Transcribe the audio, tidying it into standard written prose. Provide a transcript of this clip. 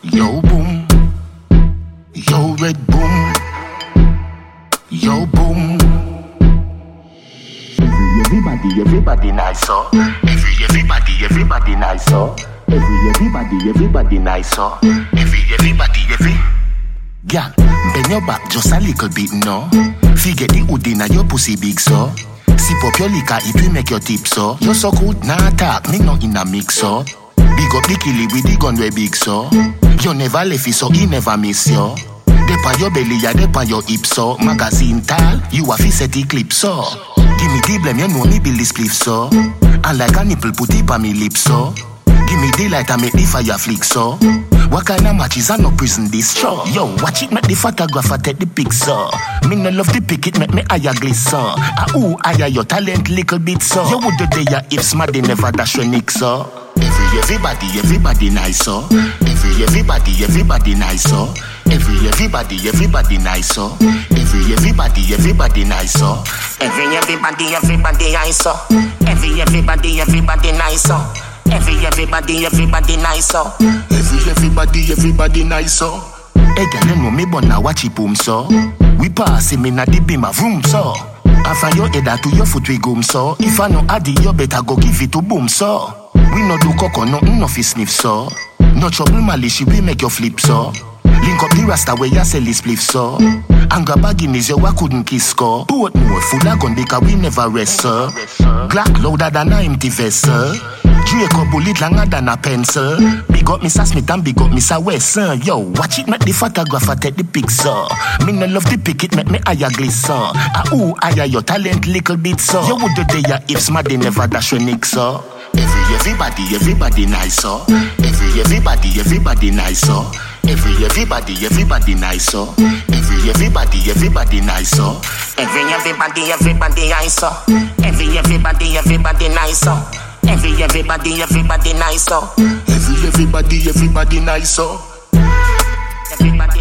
Yo boom, yo red boom, yo boom. Everybody nice, so. Everybody nice, so. Everybody nice, so. Every. Girl, bend your back just a little bit, no. Figure the hood inna your pussy big, so. Sip up your liquor, it will make your tip, so. You so good, nah talk, me no in a mix, so. Big up the killie with the gun way big, so. You never left it, so he never miss you. Dep on your belly, ya dep on your hip, so. Magazine tall, you a fi set the clip, so. Give me the blame, you know me build this spliff, so. And like a nipple, put it on me lips, so. Give me the light and make the fire flick, so. What kind of matches are no prison this show? Yo, watch it, make the photographer take the pic, so. Me no love the pic, it make me higher glisten. Higher your talent little bit, so. You would do your hips, mad they never dash your nick, so. Everybody nice, so. Everybody nice, so. Everybody nice, so. Everybody nice, so. Everybody nice, so. Everybody nice, so. Everybody nice, so. Everybody nice, so. Hey, girl, you know me born watch it boom, so. We pass him in a the beam of room, so. After your head to your foot we goom, so. If I know addy, you better go give it to boom, so. We no do coco, no fi sniff, so. No trouble, malish, we make your flip, so. Link up the rasta where you sell this spliff, so. And grab a Guinness, you couldn't kiss, score. Both more full of gun because we never rest, sir. Glock louder than a empty vessel. Draco bullet longer than a pencil. Big up Mr. Smith and big up Mr. Wesson. Yo, watch it, make the photographer take the picture. Me no love the pic, it make me higher glisten. Higher your talent little bit, so. You would do your hips, mad they never dash your nick, so. Everybody nice, so. Everybody nice, so. Everybody nice, so. Everybody nice, so. Everybody nice, so. Everybody nice, so. Everybody nice, so. Everybody nice, so. Everybody